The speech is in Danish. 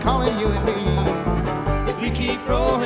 calling you and me. If we keep rolling